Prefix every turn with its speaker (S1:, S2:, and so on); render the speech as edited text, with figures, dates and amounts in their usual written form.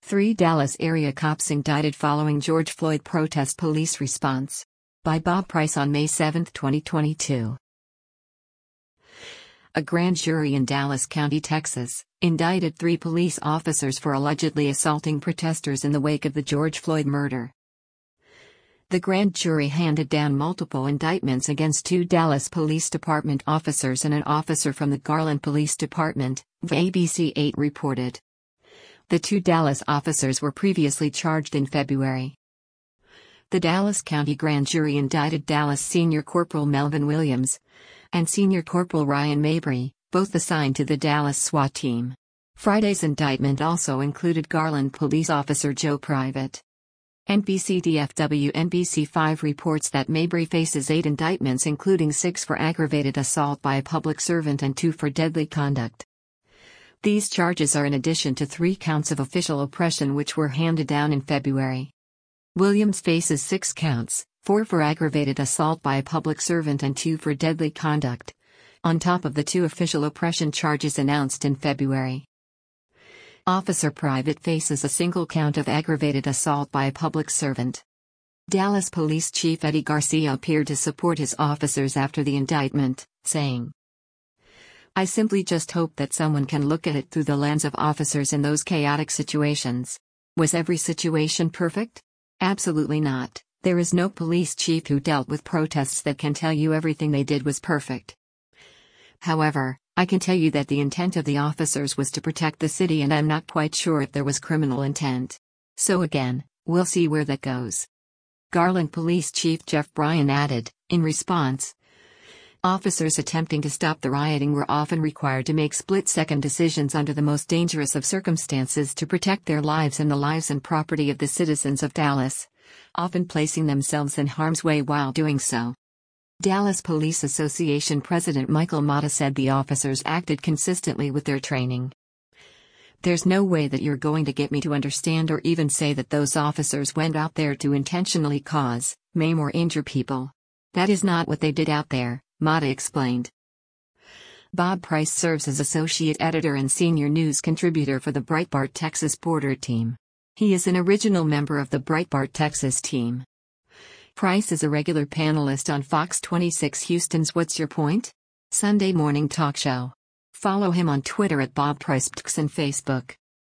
S1: 3 Dallas area cops indicted following George Floyd protest, police response. By Bob Price on May 7, 2022. A grand jury in Dallas County, Texas, indicted 3 police officers for allegedly assaulting protesters in the wake of the George Floyd murder. The grand jury handed down multiple indictments against 2 Dallas Police Department officers and an officer from the Garland Police Department, ABC 8 reported. The 2 Dallas officers were previously charged in February. The Dallas County Grand Jury indicted Dallas Senior Corporal Melvin Williams and Senior Corporal Ryan Mabry, both assigned to the Dallas SWAT team. Friday's indictment also included Garland Police Officer Joe Private. NBC 5 reports that Mabry faces 8 indictments, including 6 for aggravated assault by a public servant and 2 for deadly conduct. These charges are in addition to 3 counts of official oppression which were handed down in February. Williams faces 6 counts, 4 for aggravated assault by a public servant and 2 for deadly conduct, on top of the 2 official oppression charges announced in February. Officer Private faces a single count of aggravated assault by a public servant. Dallas Police Chief Eddie Garcia appeared to support his officers after the indictment, saying, "I simply just hope that someone can look at it through the lens of officers in those chaotic situations. Was every situation perfect? Absolutely not. There is no police chief who dealt with protests that can tell you everything they did was perfect. However, I can tell you that the intent of the officers was to protect the city, and I'm not quite sure if there was criminal intent. So again, we'll see where that goes." Garland Police Chief Jeff Bryan added, in response, "Officers attempting to stop the rioting were often required to make split-second decisions under the most dangerous of circumstances to protect their lives and the lives and property of the citizens of Dallas, often placing themselves in harm's way while doing so." Dallas Police Association President Michael Mata said the officers acted consistently with their training. "There's no way that you're going to get me to understand or even say that those officers went out there to intentionally cause, maim or injure people. That is not what they did out there," Mata explained. Bob Price serves as associate editor and senior news contributor for the Breitbart Texas Border team. He is an original member of the Breitbart Texas team. Price is a regular panelist on Fox 26 Houston's What's Your Point? Sunday morning talk show. Follow him on Twitter at Bob Price and Facebook.